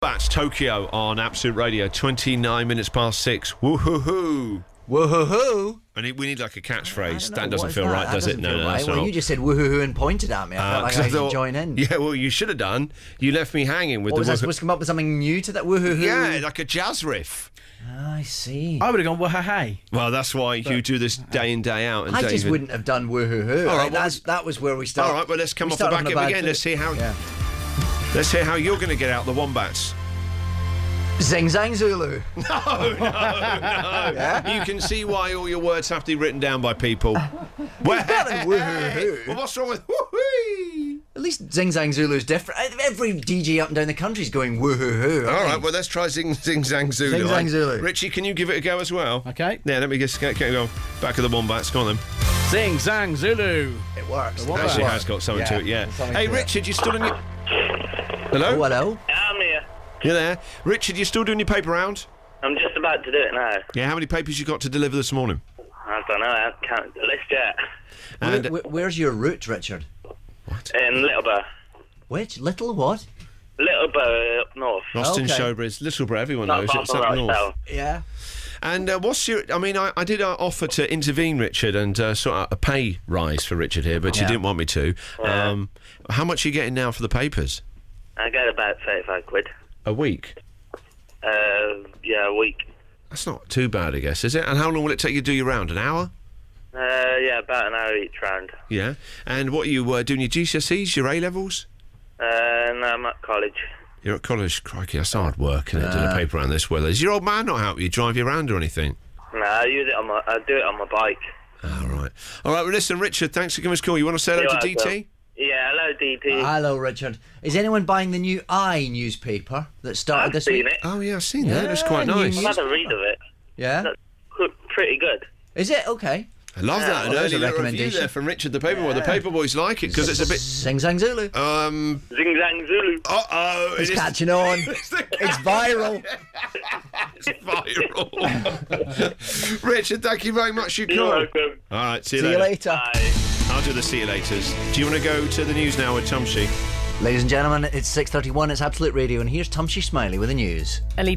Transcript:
That's Tokyo on Absolute Radio, 29 minutes past 6. Woohoo-hoo. Woohoo-hoo. We need like a catchphrase. That doesn't feel right, does it? No, that's well, not. you just said woohoo-hoo and pointed at me. I felt like I should join in. Yeah, well, you should have done. You left me hanging with What, the was I supposed to come up with something new to that woohoo-hoo? Yeah, like a jazz riff. I see. I would have gone wah-ha-hey. Well, that's why you do this day in, day out. And I just wouldn't have done woohoo-hoo. All right, that was where we started. All right, well, let's come off the back of it again. Let's see how you're going to get out the Wombats. Zing Zang Zulu. No. Yeah? You can see why all your words have to be written down by people. Well, woohoo-hoo. Well, what's wrong with woohoo? At least Zing Zang Zulu is different. Every DJ up and down the country is going woohoo-hoo. All right, well, let's try Zing Zang Zulu. Zing Zang Zulu. Richie, can you give it a go as well? Okay. Yeah, let me get go. Back of the Wombats. Go on then. Zing Zang Zulu. It works. It actually has got something to it, yeah. Hey, Richard, you still on your... Hello? Oh, hello. I'm here. You there? Richard, you still doing your paper round? I'm just about to do it now. Yeah, how many papers you got to deliver this morning? I don't know, I haven't counted the list yet. And Where's your route, Richard? What? In Littleborough. Which? Little what? Littleborough up north. Austin, Okay. Showbridge, Littleborough, everyone Not knows far it's from up north. Rochdale. Yeah. And what's your... I mean, I did offer to intervene, Richard, and sort out a pay rise for Richard here, but you didn't want me to. Yeah. How much are you getting now for the papers? I get about 35 quid. A week? Yeah, a week. That's not too bad, I guess, is it? And how long will it take you to do your round? An hour? Yeah, about an hour each round. Yeah. And what are you doing, your GCSEs, your A-levels? No, I'm at college. You're at college. Crikey, that's hard work, isn't it, doing a paper round this weather. Does your old man not help you drive you around or anything? No, I do it on my bike. All right. All right, well, listen, Richard, thanks for giving us a call. You want to say hello to You're DT? welcome. Yeah, hello, DT. Hello, Richard. Is anyone buying the new I newspaper that started I've this seen week? it. Oh, yeah, I've seen that. It's quite new nice. news. I've had a read of it. Yeah? That's pretty good. Is it? Okay. I love that. An well, there's early a little review recommendation. there from Richard the Paperboy. The Paperboys like it because it's a bit... Zing Zang Zulu. Zing Zang Zulu. Uh-oh. It's catching on. It's viral. It's viral. Richard, thank you very much for your call. You're welcome. All right, see See you you later. later. Bye. I'll do the see you laters. Do you want to go to the news now with Tumshi? Ladies and gentlemen, it's 6:31. It's Absolute Radio, and here's Tumshi Smiley with the news.